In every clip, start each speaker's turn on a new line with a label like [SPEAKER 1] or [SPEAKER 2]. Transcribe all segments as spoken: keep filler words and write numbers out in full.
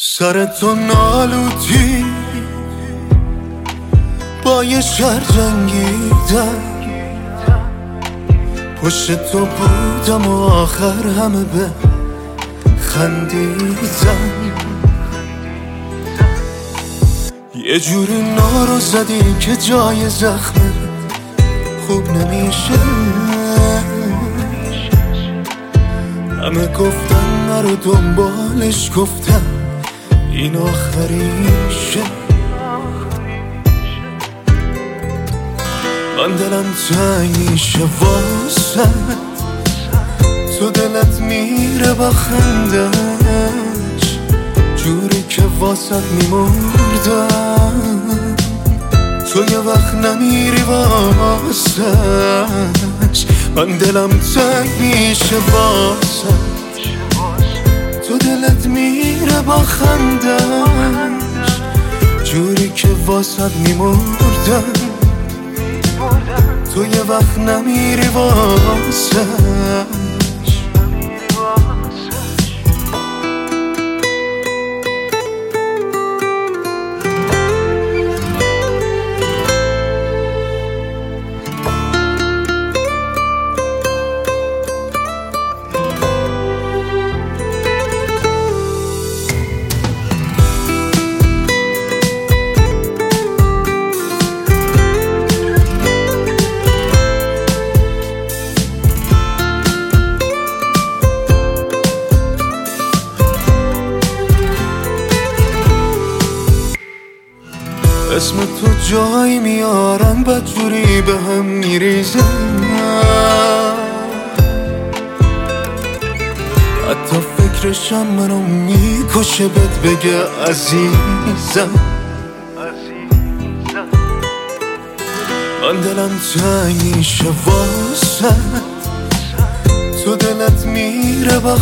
[SPEAKER 1] سر تو نالوتی با یه شهر جنگیدم، پشت تو بودم و آخر همه به خندیدم. یه جوری نارو زدی که جای زخمه خوب نمیشه. همه گفتن نرو دنبالش، گفتم این آخریشه. من دلم تنگ میشه واسه تو، دلت میره با خندش جوری که واسط میمردم. تو یه وقت نمیری واسش، من دلم تنگ میشه واسه تو، دلت میره با خندش جوری که واسط میمردم. تو یه وقت نمیری واسه اسم تو جایی میارم بدجوری به هم میریزم. حتی فکرشم منو میکشه بهت بگه عزیزم. من دلم تنگ میشه واسه تو، دلت میره با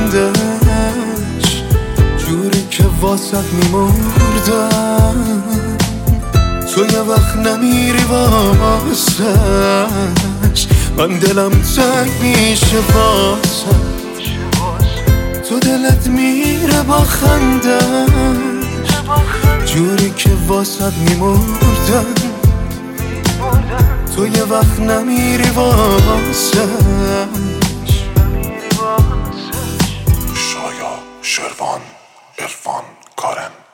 [SPEAKER 1] خندش جوری که واسط میمردم. تو یه وقت نمیری واسش، من دلم تنگ میشه واسه تو، دلت میره با خندش جوری که واسط میمردم. تو یه وقت نمیری واسش.
[SPEAKER 2] شایا، شروان، عرفان، کارم